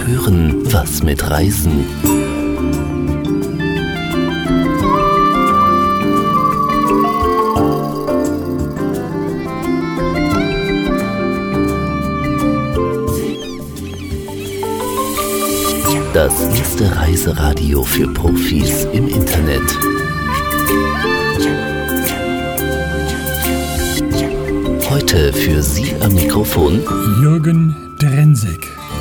hören was mit Reisen. Das erste Reiseradio für Profis im Internet. Heute für Sie am Mikrofon Jürgen Drensek.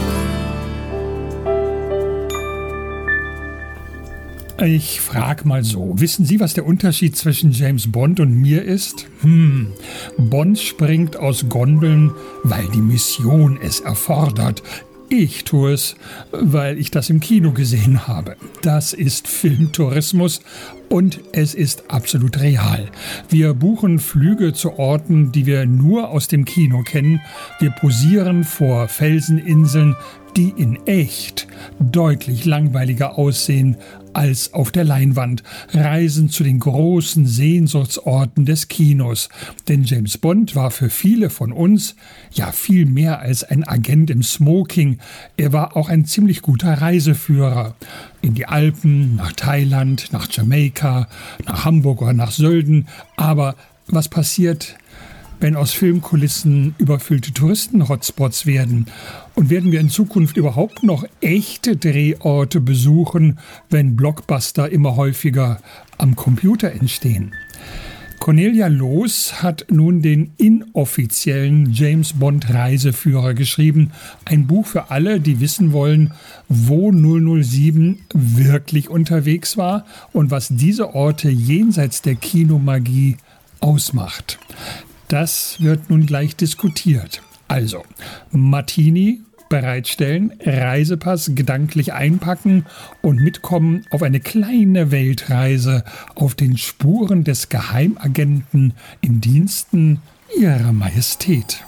Ich frage mal so, wissen Sie, was der Unterschied zwischen James Bond und mir ist? Bond springt aus Gondeln, weil die Mission es erfordert. Ich tue es, weil ich das im Kino gesehen habe. Das ist Filmtourismus und es ist absolut real. Wir buchen Flüge zu Orten, die wir nur aus dem Kino kennen. Wir posieren vor Felseninseln, die in echt deutlich langweiliger aussehen als auf der Leinwand, reisen zu den großen Sehnsuchtsorten des Kinos. Denn James Bond war für viele von uns ja viel mehr als ein Agent im Smoking. Er war auch ein ziemlich guter Reiseführer. In die Alpen, nach Thailand, nach Jamaika, nach Hamburg oder nach Sölden. Aber was passiert, wenn aus Filmkulissen überfüllte Touristen-Hotspots werden? Und werden wir in Zukunft überhaupt noch echte Drehorte besuchen, wenn Blockbuster immer häufiger am Computer entstehen? Cornelia Loos hat nun den inoffiziellen James-Bond-Reiseführer geschrieben. Ein Buch für alle, die wissen wollen, wo 007 wirklich unterwegs war und was diese Orte jenseits der Kinomagie ausmacht. Das wird nun gleich diskutiert. Also, Martini bereitstellen, Reisepass gedanklich einpacken und mitkommen auf eine kleine Weltreise auf den Spuren des Geheimagenten in Diensten Ihrer Majestät.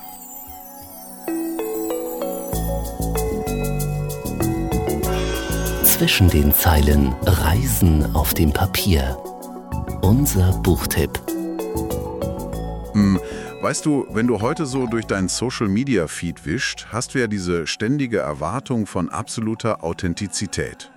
Zwischen den Zeilen Reisen auf dem Papier. Unser Buchtipp. Weißt du, wenn du heute so durch deinen Social-Media-Feed wischt, hast du ja diese ständige Erwartung von absoluter Authentizität.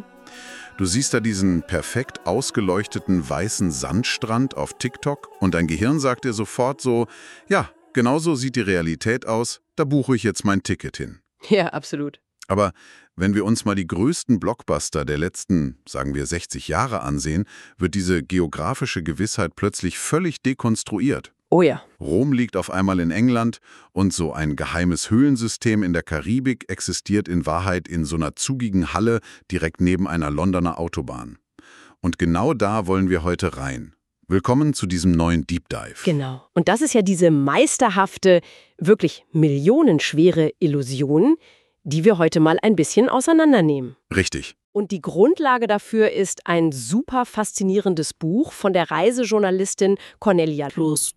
Du siehst da diesen perfekt ausgeleuchteten weißen Sandstrand auf TikTok und dein Gehirn sagt dir sofort so, ja, genau so sieht die Realität aus, da buche ich jetzt mein Ticket hin. Ja, absolut. Aber wenn wir uns mal die größten Blockbuster der letzten, sagen wir 60 Jahre ansehen, wird diese geografische Gewissheit plötzlich völlig dekonstruiert. Oh ja. Rom liegt auf einmal in England und so ein geheimes Höhlensystem in der Karibik existiert in Wahrheit in so einer zugigen Halle direkt neben einer Londoner Autobahn. Und genau da wollen wir heute rein. Willkommen zu diesem neuen Deep Dive. Genau. Und das ist ja diese meisterhafte, wirklich millionenschwere Illusion, die wir heute mal ein bisschen auseinandernehmen. Richtig. Und die Grundlage dafür ist ein super faszinierendes Buch von der Reisejournalistin Cornelia Loos.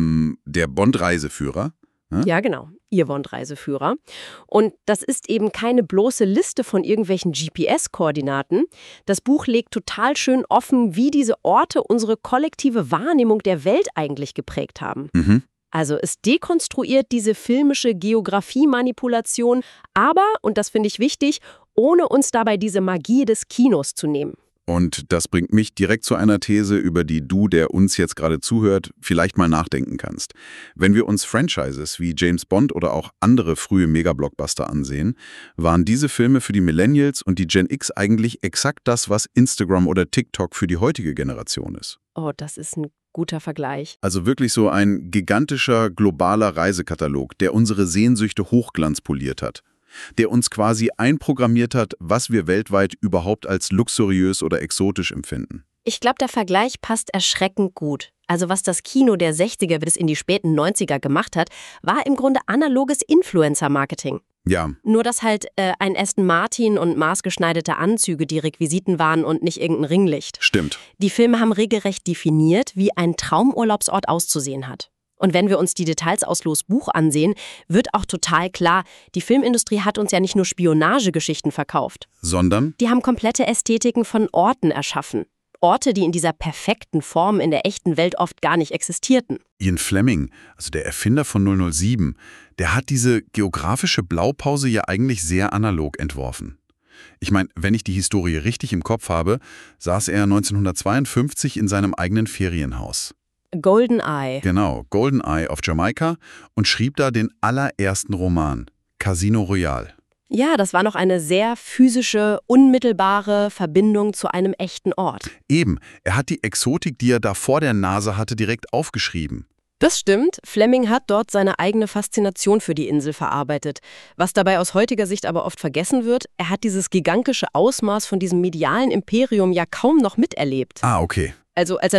Der Bond-Reiseführer? Ja, genau. Ihr Bond-Reiseführer. Und das ist eben keine bloße Liste von irgendwelchen GPS-Koordinaten. Das Buch legt total schön offen, wie diese Orte unsere kollektive Wahrnehmung der Welt eigentlich geprägt haben. Also es dekonstruiert diese filmische Geografie-Manipulation, aber, und das finde ich wichtig, ohne uns dabei diese Magie des Kinos zu nehmen. Und das bringt mich direkt zu einer These, über die du, der uns jetzt gerade zuhört, vielleicht mal nachdenken kannst. Wenn wir uns Franchises wie James Bond oder auch andere frühe Mega-Blockbuster ansehen, waren diese Filme für die Millennials und die Gen X eigentlich exakt das, was Instagram oder TikTok für die heutige Generation ist. Oh, das ist ein guter Vergleich. Also wirklich so ein gigantischer, globaler Reisekatalog, der unsere Sehnsüchte hochglanzpoliert hat. Der uns quasi einprogrammiert hat, was wir weltweit überhaupt als luxuriös oder exotisch empfinden. Ich glaube, der Vergleich passt erschreckend gut. Also was das Kino der 60er bis in die späten 90er gemacht hat, war im Grunde analoges Influencer-Marketing. Ja. Nur, dass halt ein Aston Martin und maßgeschneiderte Anzüge die Requisiten waren und nicht irgendein Ringlicht. Stimmt. Die Filme haben regelrecht definiert, wie ein Traumurlaubsort auszusehen hat. Und wenn wir uns die Details aus Loos Buch ansehen, wird auch total klar, die Filmindustrie hat uns ja nicht nur Spionagegeschichten verkauft. Sondern? Die haben komplette Ästhetiken von Orten erschaffen. Orte, die in dieser perfekten Form in der echten Welt oft gar nicht existierten. Ian Fleming, also der Erfinder von 007, der hat diese geografische Blaupause ja eigentlich sehr analog entworfen. Ich meine, wenn ich die Historie richtig im Kopf habe, saß er 1952 in seinem eigenen Ferienhaus. GoldenEye. Genau, GoldenEye auf Jamaika und schrieb da den allerersten Roman, Casino Royale. Ja, das war noch eine sehr physische, unmittelbare Verbindung zu einem echten Ort. Eben, er hat die Exotik, die er da vor der Nase hatte, direkt aufgeschrieben. Das stimmt. Fleming hat dort seine eigene Faszination für die Insel verarbeitet. Was dabei aus heutiger Sicht aber oft vergessen wird, er hat dieses gigantische Ausmaß von diesem medialen Imperium ja kaum noch miterlebt. Ah, okay. Also als er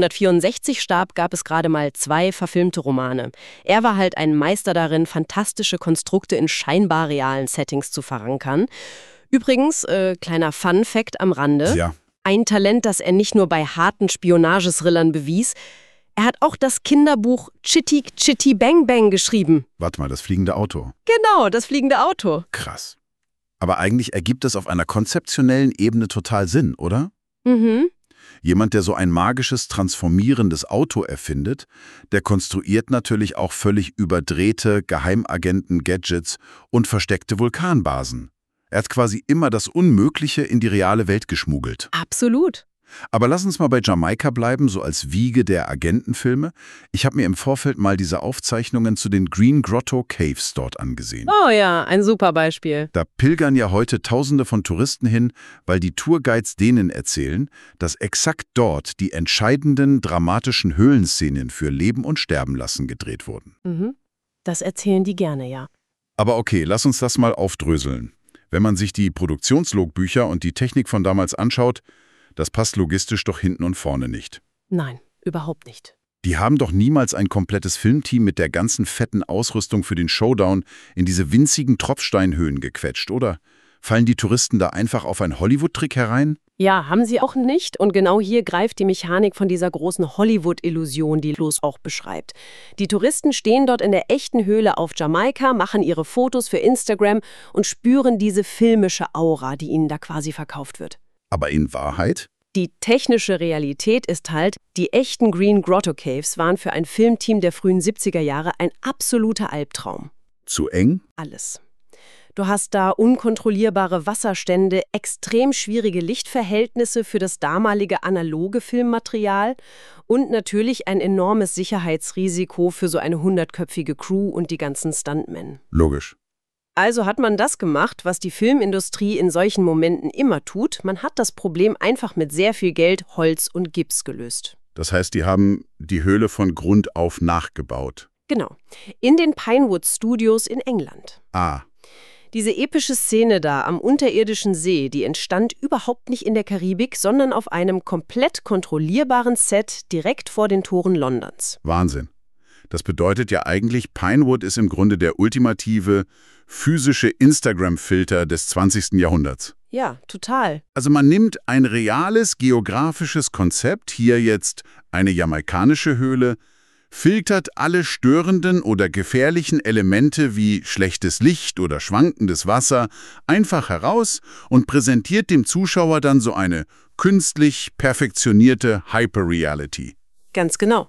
1964 starb, gab es gerade mal 2 verfilmte Romane. Er war halt ein Meister darin, fantastische Konstrukte in scheinbar realen Settings zu verankern. Übrigens, kleiner Fun-Fact am Rande, Ja. ein Talent, das er nicht nur bei harten Spionagesrillern bewies, er hat auch das Kinderbuch Chitty Chitty Bang Bang geschrieben. Warte mal, das fliegende Auto. Genau, das fliegende Auto. Krass. Aber eigentlich ergibt es auf einer konzeptionellen Ebene total Sinn, oder? Mhm. Jemand, der so ein magisches, transformierendes Auto erfindet, der konstruiert natürlich auch völlig überdrehte Geheimagenten-Gadgets und versteckte Vulkanbasen. Er hat quasi immer das Unmögliche in die reale Welt geschmuggelt. Absolut. Aber lass uns mal bei Jamaika bleiben, so als Wiege der Agentenfilme. Ich habe mir im Vorfeld mal diese Aufzeichnungen zu den Green Grotto Caves dort angesehen. Oh ja, ein super Beispiel. Da pilgern ja heute Tausende von Touristen hin, weil die Tourguides denen erzählen, dass exakt dort die entscheidenden, dramatischen Höhlenszenen für Leben und Sterben lassen gedreht wurden. Mhm. Das erzählen die gerne, ja. Aber okay, lass uns das mal aufdröseln. Wenn man sich die Produktionslogbücher und die Technik von damals anschaut, das passt logistisch doch hinten und vorne nicht. Nein, überhaupt nicht. Die haben doch niemals ein komplettes Filmteam mit der ganzen fetten Ausrüstung für den Showdown in diese winzigen Tropfsteinhöhen gequetscht, oder? Fallen die Touristen da einfach auf einen Hollywood-Trick herein? Ja, haben sie auch nicht. Und genau hier greift die Mechanik von dieser großen Hollywood-Illusion, die Loos auch beschreibt. Die Touristen stehen dort in der echten Höhle auf Jamaika, machen ihre Fotos für Instagram und spüren diese filmische Aura, die ihnen da quasi verkauft wird. Aber in Wahrheit? Die technische Realität ist halt, die echten Green Grotto Caves waren für ein Filmteam der frühen 70er Jahre ein absoluter Albtraum. Zu eng? Alles. Du hast da unkontrollierbare Wasserstände, extrem schwierige Lichtverhältnisse für das damalige analoge Filmmaterial und natürlich ein enormes Sicherheitsrisiko für so eine 100-köpfige Crew und die ganzen Stuntmen. Logisch. Also hat man das gemacht, was die Filmindustrie in solchen Momenten immer tut. Man hat das Problem einfach mit sehr viel Geld, Holz und Gips gelöst. Das heißt, die haben die Höhle von Grund auf nachgebaut. Genau. In den Pinewood Studios in England. Ah. Diese epische Szene da am unterirdischen See, die entstand überhaupt nicht in der Karibik, sondern auf einem komplett kontrollierbaren Set direkt vor den Toren Londons. Wahnsinn. Das bedeutet ja eigentlich, Pinewood ist im Grunde der ultimative physische Instagram-Filter des 20. Jahrhunderts. Ja, total. Also man nimmt ein reales geografisches Konzept, hier jetzt eine jamaikanische Höhle, filtert alle störenden oder gefährlichen Elemente wie schlechtes Licht oder schwankendes Wasser einfach heraus und präsentiert dem Zuschauer dann so eine künstlich perfektionierte Hyperreality. Ganz genau.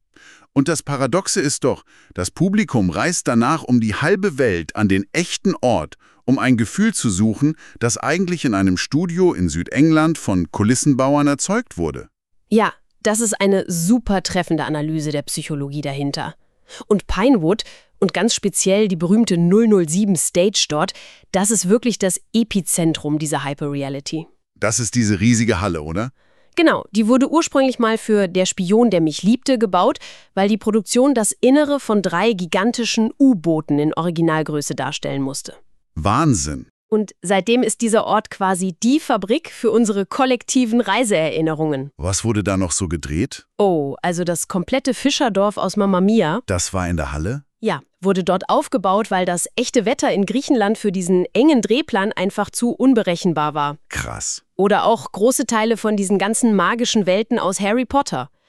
Und das Paradoxe ist doch, das Publikum reist danach um die halbe Welt an den echten Ort, um ein Gefühl zu suchen, das eigentlich in einem Studio in Südengland von Kulissenbauern erzeugt wurde. Ja, das ist eine super treffende Analyse der Psychologie dahinter. Und Pinewood und ganz speziell die berühmte 007 Stage dort, das ist wirklich das Epizentrum dieser Hyperreality. Das ist diese riesige Halle, oder? Genau, die wurde ursprünglich mal für Der Spion, der mich liebte, gebaut, weil die Produktion das Innere von 3 gigantischen U-Booten in Originalgröße darstellen musste. Wahnsinn. Und seitdem ist dieser Ort quasi die Fabrik für unsere kollektiven Reiseerinnerungen. Was wurde da noch so gedreht? Oh, also das komplette Fischerdorf aus Mamma Mia. Das war in der Halle? Ja, wurde dort aufgebaut, weil das echte Wetter in Griechenland für diesen engen Drehplan einfach zu unberechenbar war. Krass. Oder auch große Teile von diesen ganzen magischen Welten aus Harry Potter.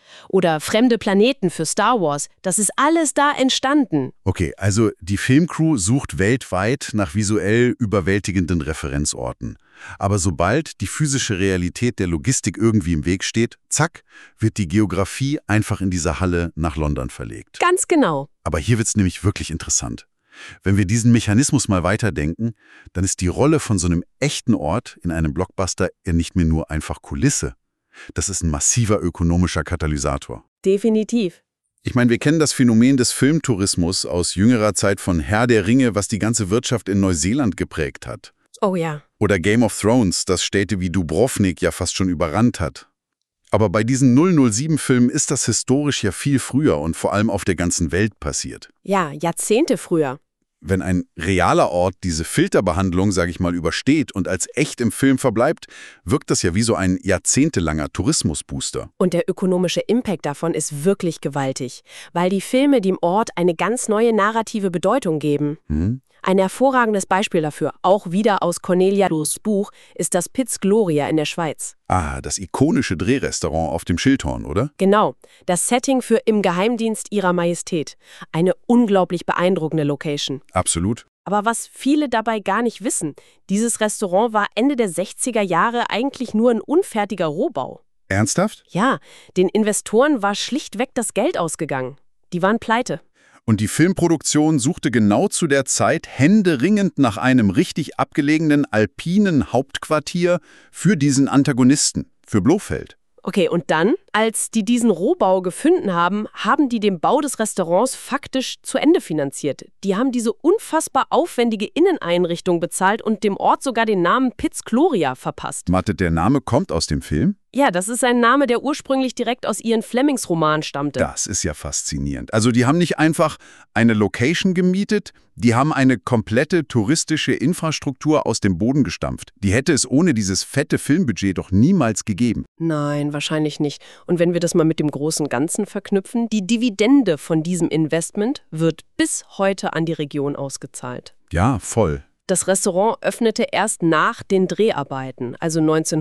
Oder fremde Planeten für Star Wars. Das ist alles da entstanden. Okay, also die Filmcrew sucht weltweit nach visuell überwältigenden Referenzorten. Aber sobald die physische Realität der Logistik irgendwie im Weg steht, zack, wird die Geografie einfach in dieser Halle nach London verlegt. Ganz genau. Aber hier wird's nämlich wirklich interessant. Wenn wir diesen Mechanismus mal weiterdenken, dann ist die Rolle von so einem echten Ort in einem Blockbuster ja nicht mehr nur einfach Kulisse. Das ist ein massiver ökonomischer Katalysator. Definitiv. Ich meine, wir kennen das Phänomen des Filmtourismus aus jüngerer Zeit von Herr der Ringe, was die ganze Wirtschaft in Neuseeland geprägt hat. Oh ja. Oder Game of Thrones, das Städte wie Dubrovnik ja fast schon überrannt hat. Aber bei diesen 007-Filmen ist das historisch ja viel früher und vor allem auf der ganzen Welt passiert. Ja, Jahrzehnte früher. Wenn ein realer Ort diese Filterbehandlung, sage ich mal, übersteht und als echt im Film verbleibt, wirkt das ja wie so ein jahrzehntelanger Tourismusbooster. Und der ökonomische Impact davon ist wirklich gewaltig, weil die Filme dem Ort eine ganz neue narrative Bedeutung geben. Ein hervorragendes Beispiel dafür, auch wieder aus Cornelia Doos Buch, ist das Piz Gloria in der Schweiz. Ah, das ikonische Drehrestaurant auf dem Schildhorn, oder? Genau, das Setting für Im Geheimdienst Ihrer Majestät. Eine unglaublich beeindruckende Location. Absolut. Aber was viele dabei gar nicht wissen, dieses Restaurant war Ende der 60er Jahre eigentlich nur ein unfertiger Rohbau. Ernsthaft? Ja, den Investoren war schlichtweg das Geld ausgegangen. Die waren pleite. Und die Filmproduktion suchte genau zu der Zeit händeringend nach einem richtig abgelegenen alpinen Hauptquartier für diesen Antagonisten, für Blofeld. Okay, und dann, als die diesen Rohbau gefunden haben, haben die den Bau des Restaurants faktisch zu Ende finanziert. Die haben diese unfassbar aufwendige Inneneinrichtung bezahlt und dem Ort sogar den Namen Piz Gloria verpasst. Mathe, der Name kommt aus dem Film? Ja, das ist ein Name, der ursprünglich direkt aus Ian Flemings Roman stammte. Das ist ja faszinierend. Also die haben nicht einfach eine Location gemietet, die haben eine komplette touristische Infrastruktur aus dem Boden gestampft. Die hätte es ohne dieses fette Filmbudget doch niemals gegeben. Nein, wahrscheinlich nicht. Und wenn wir das mal mit dem großen Ganzen verknüpfen, die Dividende von diesem Investment wird bis heute an die Region ausgezahlt. Ja, voll. Das Restaurant öffnete erst nach den Dreharbeiten, also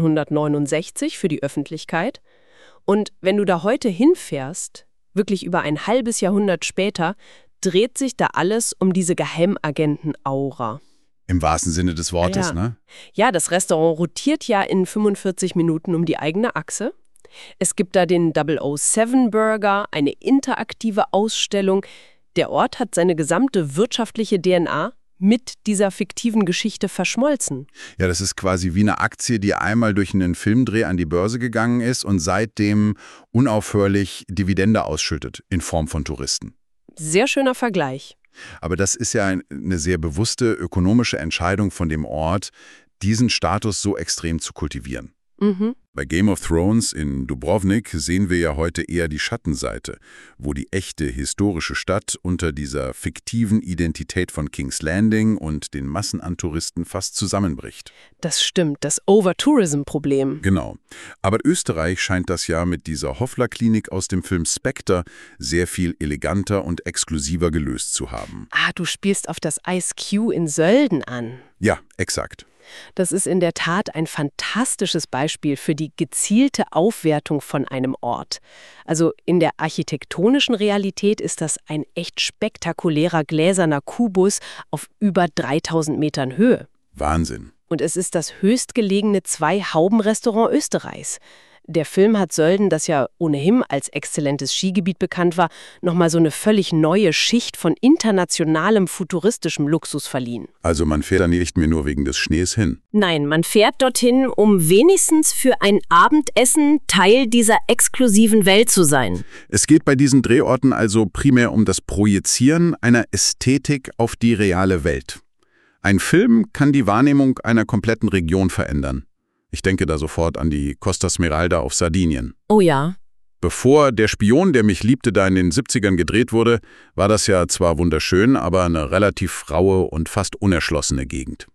1969 für die Öffentlichkeit. Und wenn du da heute hinfährst, wirklich über ein halbes Jahrhundert später, dreht sich da alles um diese Geheimagenten-Aura. Im wahrsten Sinne des Wortes, Ja. ne? Ja, das Restaurant rotiert ja in 45 Minuten um die eigene Achse. Es gibt da den 007-Burger, eine interaktive Ausstellung. Der Ort hat seine gesamte wirtschaftliche DNA mit dieser fiktiven Geschichte verschmolzen. Ja, das ist quasi wie eine Aktie, die einmal durch einen Filmdreh an die Börse gegangen ist und seitdem unaufhörlich Dividende ausschüttet in Form von Touristen. Sehr schöner Vergleich. Aber das ist ja eine sehr bewusste ökonomische Entscheidung von dem Ort, diesen Status so extrem zu kultivieren. Bei Game of Thrones in Dubrovnik sehen wir ja heute eher die Schattenseite, wo die echte historische Stadt unter dieser fiktiven Identität von King's Landing und den Massen an Touristen fast zusammenbricht. Das stimmt, das Over-Tourism-Problem. Genau. Aber Österreich scheint das ja mit dieser Hoffler-Klinik aus dem Film Spectre sehr viel eleganter und exklusiver gelöst zu haben. Ah, du spielst auf das Ice Q in Sölden an. Ja, exakt. Das ist in der Tat ein fantastisches Beispiel für die gezielte Aufwertung von einem Ort. Also in der architektonischen Realität ist das ein echt spektakulärer gläserner Kubus auf über 3000 Metern Höhe. Wahnsinn. Und es ist das höchstgelegene Zwei-Hauben-Restaurant Österreichs. Der Film hat Sölden, das ja ohnehin als exzellentes Skigebiet bekannt war, nochmal so eine völlig neue Schicht von internationalem futuristischem Luxus verliehen. Also man fährt da nicht mehr nur wegen des Schnees hin. Nein, man fährt dorthin, um wenigstens für ein Abendessen Teil dieser exklusiven Welt zu sein. Es geht bei diesen Drehorten also primär um das Projizieren einer Ästhetik auf die reale Welt. Ein Film kann die Wahrnehmung einer kompletten Region verändern. Ich denke da sofort an die Costa Smeralda auf Sardinien. Oh ja. Bevor Der Spion, der mich liebte, da in den 70ern gedreht wurde, war das ja zwar wunderschön, aber eine relativ raue und fast unerschlossene Gegend.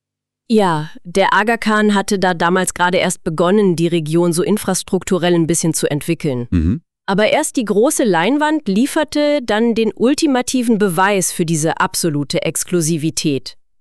Ja, der Aga Khan hatte da damals gerade erst begonnen, die Region so infrastrukturell ein bisschen zu entwickeln. Aber erst die große Leinwand lieferte dann den ultimativen Beweis für diese absolute Exklusivität.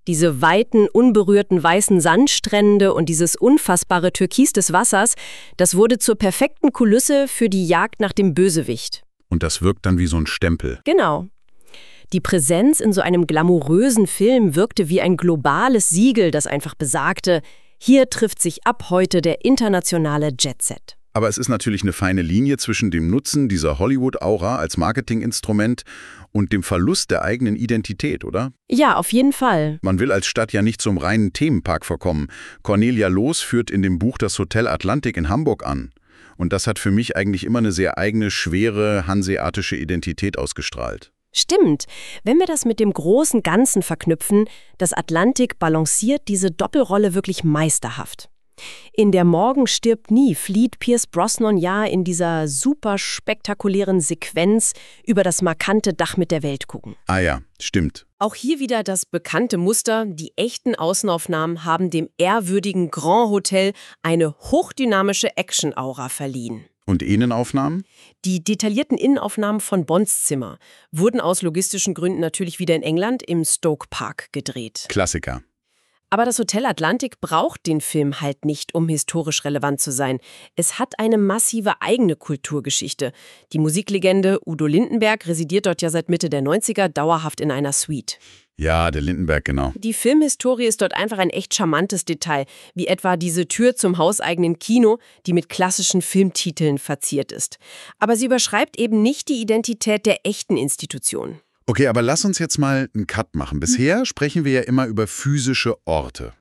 Diese weiten, unberührten weißen Sandstrände und dieses unfassbare Türkis des Wassers, das wurde zur perfekten Kulisse für die Jagd nach dem Bösewicht. Und das wirkt dann wie so ein Stempel. Genau. Die Präsenz in so einem glamourösen Film wirkte wie ein globales Siegel, das einfach besagte, hier trifft sich ab heute der internationale Jet-Set. Aber es ist natürlich eine feine Linie zwischen dem Nutzen dieser Hollywood-Aura als Marketinginstrument und dem Verlust der eigenen Identität, oder? Ja, auf jeden Fall. Man will als Stadt ja nicht zum reinen Themenpark verkommen. Cornelia Loos führt in dem Buch das Hotel Atlantik in Hamburg an. Und das hat für mich eigentlich immer eine sehr eigene, schwere, hanseatische Identität ausgestrahlt. Stimmt. Wenn wir das mit dem großen Ganzen verknüpfen, das Atlantik balanciert diese Doppelrolle wirklich meisterhaft. In Der Morgen stirbt nie flieht Pierce Brosnan ja in dieser super spektakulären Sequenz über das markante Dach mit der Welt gucken. Ah ja, stimmt. Auch hier wieder das bekannte Muster, die echten Außenaufnahmen haben dem ehrwürdigen Grand Hotel eine hochdynamische Action-Aura verliehen. Und Innenaufnahmen? Die detaillierten Innenaufnahmen von Bonds Zimmer wurden aus logistischen Gründen natürlich wieder in England im Stoke Park gedreht. Klassiker. Aber das Hotel Atlantik braucht den Film halt nicht, um historisch relevant zu sein. Es hat eine massive eigene Kulturgeschichte. Die Musiklegende Udo Lindenberg residiert dort ja seit Mitte der 90er dauerhaft in einer Suite. Ja, der Lindenberg, genau. Die Filmhistorie ist dort einfach ein echt charmantes Detail, wie etwa diese Tür zum hauseigenen Kino, die mit klassischen Filmtiteln verziert ist. Aber sie überschreibt eben nicht die Identität der echten Institution. Okay, aber lass uns jetzt mal einen Cut machen. Bisher sprechen wir ja immer über physische Orte.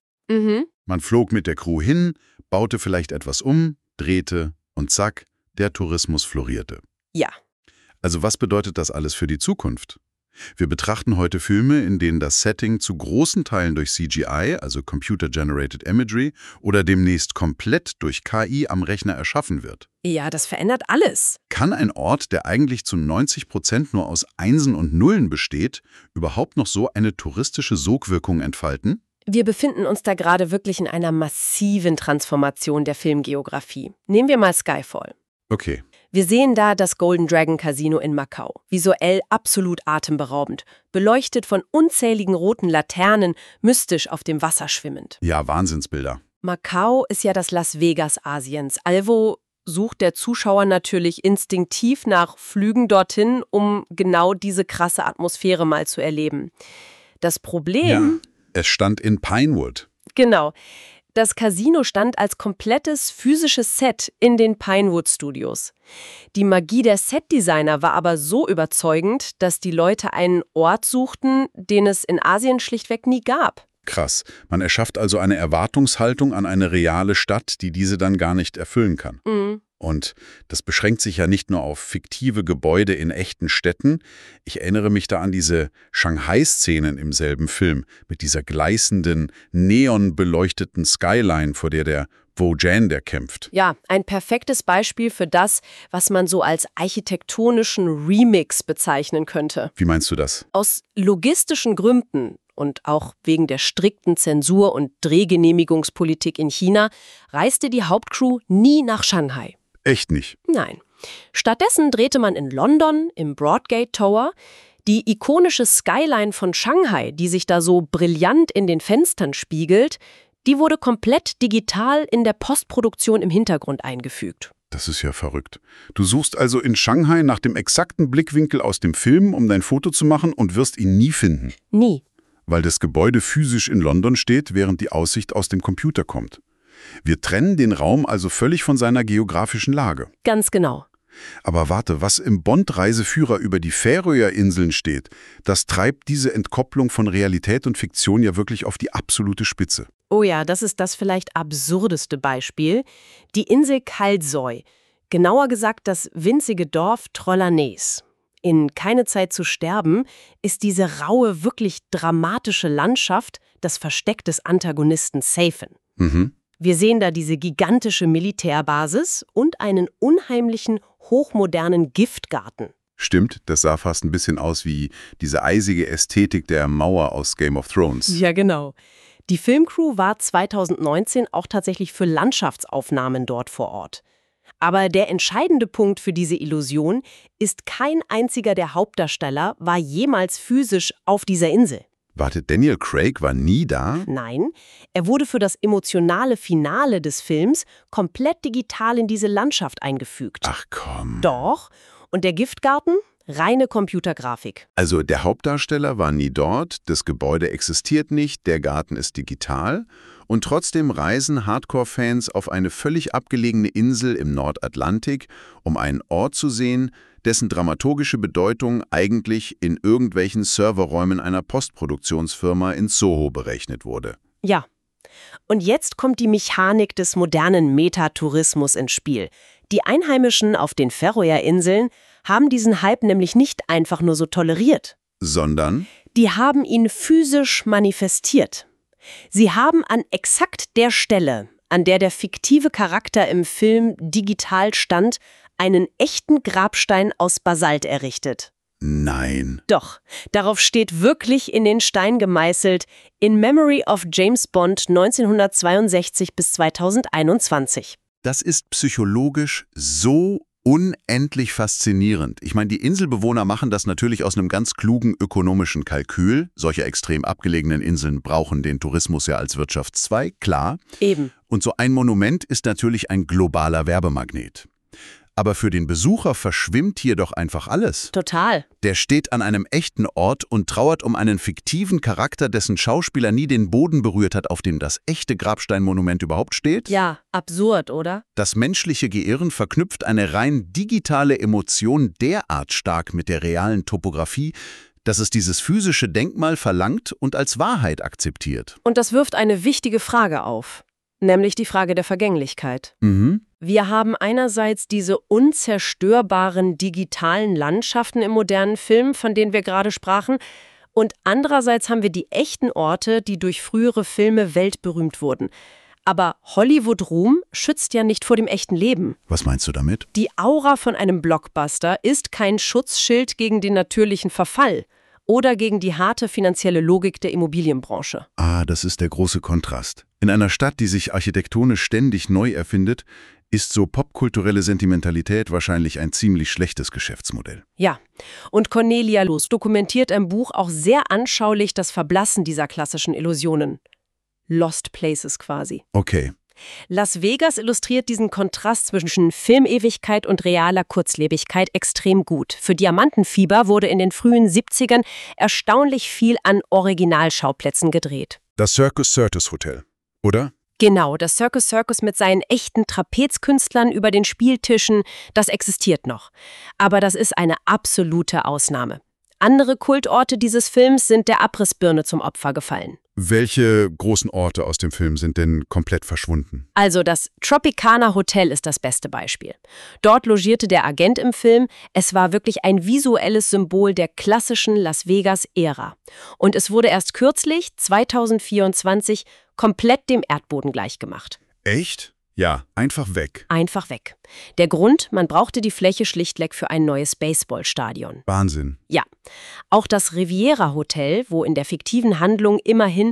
Man flog mit der Crew hin, baute vielleicht etwas um, drehte und zack, der Tourismus florierte. Ja. Also was bedeutet das alles für die Zukunft? Wir betrachten heute Filme, in denen das Setting zu großen Teilen durch CGI, also Computer-Generated Imagery, oder demnächst komplett durch KI am Rechner erschaffen wird. Ja, das verändert alles. Kann ein Ort, der eigentlich zu 90% nur aus Einsen und Nullen besteht, überhaupt noch so eine touristische Sogwirkung entfalten? Wir befinden uns da gerade wirklich in einer massiven Transformation der Filmgeografie. Nehmen wir mal Skyfall. Okay. Wir sehen da das Golden Dragon Casino in Macau. Visuell absolut atemberaubend. Beleuchtet von unzähligen roten Laternen, mystisch auf dem Wasser schwimmend. Ja, Wahnsinnsbilder. Macau ist ja das Las Vegas Asiens. Also sucht der Zuschauer natürlich instinktiv nach Flügen dorthin, um genau diese krasse Atmosphäre mal zu erleben. Das Problem... Ja, es stand in Pinewood. Genau. Das Casino stand als komplettes physisches Set in den Pinewood Studios. Die Magie der Setdesigner war aber so überzeugend, dass die Leute einen Ort suchten, den es in Asien schlichtweg nie gab. Krass. Man erschafft also eine Erwartungshaltung an eine reale Stadt, die diese dann gar nicht erfüllen kann. Und das beschränkt sich ja nicht nur auf fiktive Gebäude in echten Städten. Ich erinnere mich da an diese Shanghai-Szenen im selben Film mit dieser gleißenden, neonbeleuchteten Skyline, vor der Wu Jian kämpft. Ja, ein perfektes Beispiel für das, was man so als architektonischen Remix bezeichnen könnte. Wie meinst du das? Aus logistischen Gründen und auch wegen der strikten Zensur- und Drehgenehmigungspolitik in China reiste die Hauptcrew nie nach Shanghai. Echt nicht? Nein. Stattdessen drehte man in London im Broadgate Tower. Die ikonische Skyline von Shanghai, die sich da so brillant in den Fenstern spiegelt, die wurde komplett digital in der Postproduktion im Hintergrund eingefügt. Das ist ja verrückt. Du suchst also in Shanghai nach dem exakten Blickwinkel aus dem Film, um dein Foto zu machen und wirst ihn nie finden. Nie. Weil das Gebäude physisch in London steht, während die Aussicht aus dem Computer kommt. Wir trennen den Raum also völlig von seiner geografischen Lage. Ganz genau. Aber warte, was im Bond-Reiseführer über die Färöerinseln steht, das treibt diese Entkopplung von Realität und Fiktion ja wirklich auf die absolute Spitze. Oh ja, das ist das vielleicht absurdeste Beispiel. Die Insel Kalsoy, genauer gesagt das winzige Dorf Trollanès. In Keine Zeit zu sterben ist diese raue, wirklich dramatische Landschaft das Versteck des Antagonisten Safen. Wir sehen da diese gigantische Militärbasis und einen unheimlichen, hochmodernen Giftgarten. Stimmt, das sah fast ein bisschen aus wie diese eisige Ästhetik der Mauer aus Game of Thrones. Ja, genau. Die Filmcrew war 2019 auch tatsächlich für Landschaftsaufnahmen dort vor Ort. Aber der entscheidende Punkt für diese Illusion ist, kein einziger der Hauptdarsteller war jemals physisch auf dieser Insel. Warte, Daniel Craig war nie da? Nein, er wurde für das emotionale Finale des Films komplett digital in diese Landschaft eingefügt. Ach komm. Doch. Und der Giftgarten? Reine Computergrafik. Also der Hauptdarsteller war nie dort, das Gebäude existiert nicht, der Garten ist digital und trotzdem reisen Hardcore-Fans auf eine völlig abgelegene Insel im Nordatlantik, um einen Ort zu sehen, dessen dramaturgische Bedeutung eigentlich in irgendwelchen Serverräumen einer Postproduktionsfirma in Soho berechnet wurde. Ja. Und jetzt kommt die Mechanik des modernen Metatourismus ins Spiel. Die Einheimischen auf den Färöerinseln haben diesen Hype nämlich nicht einfach nur so toleriert. Sondern? Die haben ihn physisch manifestiert. Sie haben an exakt der Stelle, an der der fiktive Charakter im Film digital stand, einen echten Grabstein aus Basalt errichtet. Nein. Doch, darauf steht wirklich in den Stein gemeißelt, In Memory of James Bond 1962 bis 2021. Das ist psychologisch so unendlich faszinierend. Ich meine, die Inselbewohner machen das natürlich aus einem ganz klugen ökonomischen Kalkül. Solche extrem abgelegenen Inseln brauchen den Tourismus ja als Wirtschaftszweig, klar. Eben. Und so ein Monument ist natürlich ein globaler Werbemagnet. Aber für den Besucher verschwimmt hier doch einfach alles. Total. Der steht an einem echten Ort und trauert um einen fiktiven Charakter, dessen Schauspieler nie den Boden berührt hat, auf dem das echte Grabsteinmonument überhaupt steht. Ja, absurd, oder? Das menschliche Gehirn verknüpft eine rein digitale Emotion derart stark mit der realen Topographie, dass es dieses physische Denkmal verlangt und als Wahrheit akzeptiert. Und das wirft eine wichtige Frage auf, nämlich die Frage der Vergänglichkeit. Wir haben einerseits diese unzerstörbaren digitalen Landschaften im modernen Film, von denen wir gerade sprachen, und andererseits haben wir die echten Orte, die durch frühere Filme weltberühmt wurden. Aber Hollywood-Ruhm schützt ja nicht vor dem echten Leben. Was meinst du damit? Die Aura von einem Blockbuster ist kein Schutzschild gegen den natürlichen Verfall oder gegen die harte finanzielle Logik der Immobilienbranche. Ah, das ist der große Kontrast. In einer Stadt, die sich architektonisch ständig neu erfindet, ist so popkulturelle Sentimentalität wahrscheinlich ein ziemlich schlechtes Geschäftsmodell. Ja, und Cornelia Loos dokumentiert im Buch auch sehr anschaulich das Verblassen dieser klassischen Illusionen. Lost Places quasi. Okay. Las Vegas illustriert diesen Kontrast zwischen Filmewigkeit und realer Kurzlebigkeit extrem gut. Für Diamantenfieber wurde in den frühen 70ern erstaunlich viel an Originalschauplätzen gedreht. Das Circus Circus Hotel, oder? Genau, das Circus Circus mit seinen echten Trapezkünstlern über den Spieltischen, das existiert noch. Aber das ist eine absolute Ausnahme. Andere Kultorte dieses Films sind der Abrissbirne zum Opfer gefallen. Welche großen Orte aus dem Film sind denn komplett verschwunden? Also das Tropicana Hotel ist das beste Beispiel. Dort logierte der Agent im Film. Es war wirklich ein visuelles Symbol der klassischen Las Vegas-Ära. Und es wurde erst kürzlich, 2024, komplett dem Erdboden gleichgemacht. Echt? Ja, einfach weg. Einfach weg. Der Grund, man brauchte die Fläche schlichtweg für ein neues Baseballstadion. Wahnsinn. Ja. Auch das Riviera Hotel, wo in der fiktiven Handlung immerhin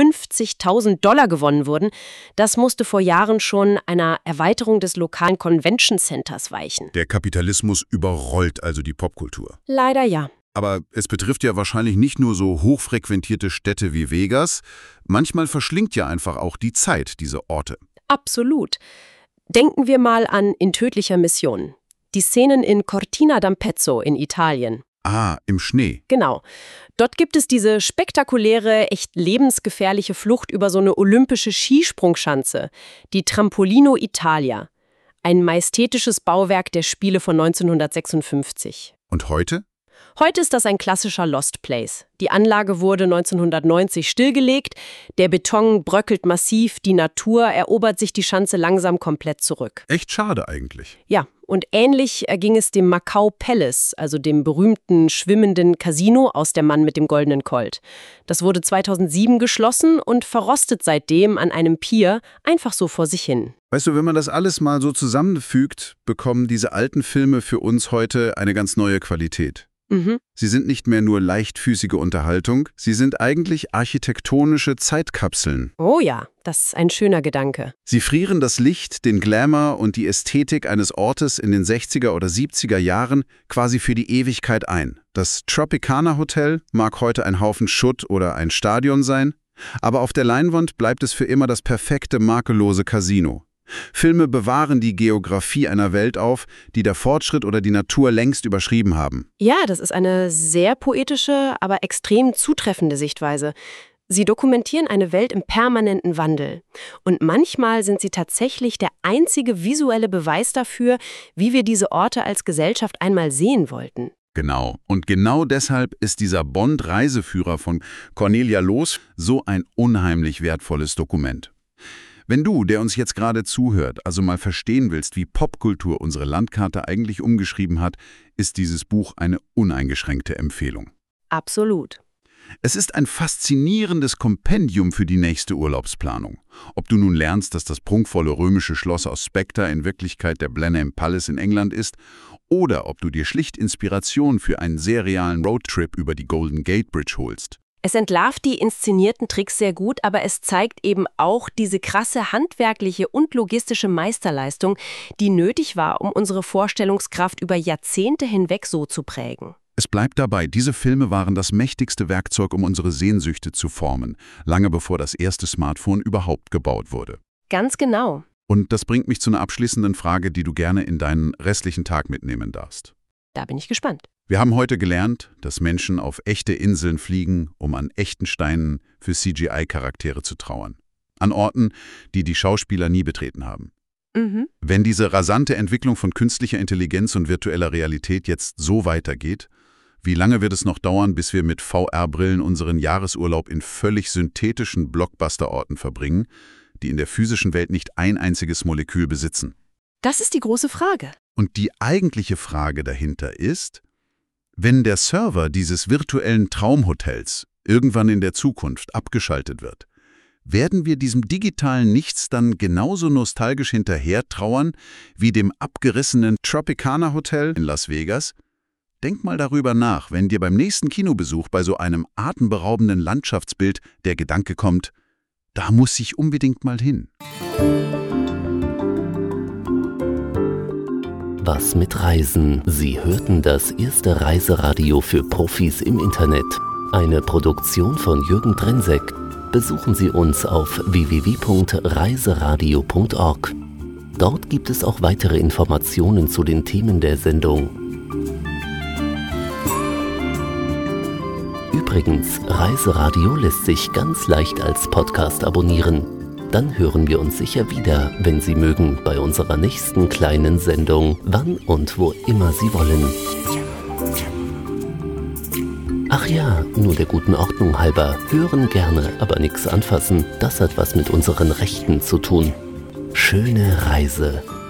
$50.000 gewonnen wurden, das musste vor Jahren schon einer Erweiterung des lokalen Convention Centers weichen. Der Kapitalismus überrollt also die Popkultur. Leider ja. Aber es betrifft ja wahrscheinlich nicht nur so hochfrequentierte Städte wie Vegas. Manchmal verschlingt ja einfach auch die Zeit diese Orte. Absolut. Denken wir mal an In tödlicher Mission. Die Szenen in Cortina d'Ampezzo in Italien. Ah, im Schnee. Genau. Dort gibt es diese spektakuläre, echt lebensgefährliche Flucht über so eine olympische Skisprungschanze, die Trampolino Italia. Ein majestätisches Bauwerk der Spiele von 1956. Und heute? Heute ist das ein klassischer Lost Place. Die Anlage wurde 1990 stillgelegt, der Beton bröckelt massiv, die Natur erobert sich die Schanze langsam komplett zurück. Echt schade eigentlich. Ja, und ähnlich erging es dem Macau Palace, also dem berühmten schwimmenden Casino aus Der Mann mit dem goldenen Colt. Das wurde 2007 geschlossen und verrostet seitdem an einem Pier einfach so vor sich hin. Weißt du, wenn man das alles mal so zusammenfügt, bekommen diese alten Filme für uns heute eine ganz neue Qualität. Sie sind nicht mehr nur leichtfüßige Unterhaltung, sie sind eigentlich architektonische Zeitkapseln. Oh ja, das ist ein schöner Gedanke. Sie frieren das Licht, den Glamour und die Ästhetik eines Ortes in den 60er oder 70er Jahren quasi für die Ewigkeit ein. Das Tropicana Hotel mag heute ein Haufen Schutt oder ein Stadion sein, aber auf der Leinwand bleibt es für immer das perfekte, makellose Casino. Filme bewahren die Geografie einer Welt auf, die der Fortschritt oder die Natur längst überschrieben haben. Ja, das ist eine sehr poetische, aber extrem zutreffende Sichtweise. Sie dokumentieren eine Welt im permanenten Wandel. Und manchmal sind sie tatsächlich der einzige visuelle Beweis dafür, wie wir diese Orte als Gesellschaft einmal sehen wollten. Genau. Und genau deshalb ist dieser Bond-Reiseführer von Cornelia Loos so ein unheimlich wertvolles Dokument. Wenn du, der uns jetzt gerade zuhört, also mal verstehen willst, wie Popkultur unsere Landkarte eigentlich umgeschrieben hat, ist dieses Buch eine uneingeschränkte Empfehlung. Absolut. Es ist ein faszinierendes Kompendium für die nächste Urlaubsplanung. Ob du nun lernst, dass das prunkvolle römische Schloss aus Spectre in Wirklichkeit der Blenheim Palace in England ist, oder ob du dir schlicht Inspiration für einen sehr realen Roadtrip über die Golden Gate Bridge holst. Es entlarvt die inszenierten Tricks sehr gut, aber es zeigt eben auch diese krasse handwerkliche und logistische Meisterleistung, die nötig war, um unsere Vorstellungskraft über Jahrzehnte hinweg so zu prägen. Es bleibt dabei, diese Filme waren das mächtigste Werkzeug, um unsere Sehnsüchte zu formen, lange bevor das erste Smartphone überhaupt gebaut wurde. Ganz genau. Und das bringt mich zu einer abschließenden Frage, die du gerne in deinen restlichen Tag mitnehmen darfst. Da bin ich gespannt. Wir haben heute gelernt, dass Menschen auf echte Inseln fliegen, um an echten Steinen für CGI-Charaktere zu trauern. An Orten, die die Schauspieler nie betreten haben. Wenn diese rasante Entwicklung von künstlicher Intelligenz und virtueller Realität jetzt so weitergeht, wie lange wird es noch dauern, bis wir mit VR-Brillen unseren Jahresurlaub in völlig synthetischen Blockbuster-Orten verbringen, die in der physischen Welt nicht ein einziges Molekül besitzen? Das ist die große Frage. Und die eigentliche Frage dahinter ist, wenn der Server dieses virtuellen Traumhotels irgendwann in der Zukunft abgeschaltet wird, werden wir diesem digitalen Nichts dann genauso nostalgisch hinterher trauern wie dem abgerissenen Tropicana Hotel in Las Vegas? Denk mal darüber nach, wenn dir beim nächsten Kinobesuch bei so einem atemberaubenden Landschaftsbild der Gedanke kommt, da muss ich unbedingt mal hin. Was mit Reisen? Sie hörten das erste Reiseradio für Profis im Internet. Eine Produktion von Jürgen Drenseck. Besuchen Sie uns auf www.reiseradio.org. Dort gibt es auch weitere Informationen zu den Themen der Sendung. Übrigens, Reiseradio lässt sich ganz leicht als Podcast abonnieren. Dann hören wir uns sicher wieder, wenn Sie mögen, bei unserer nächsten kleinen Sendung, wann und wo immer Sie wollen. Ach ja, nur der guten Ordnung halber, hören gerne, aber nichts anfassen, das hat was mit unseren Rechten zu tun. Schöne Reise.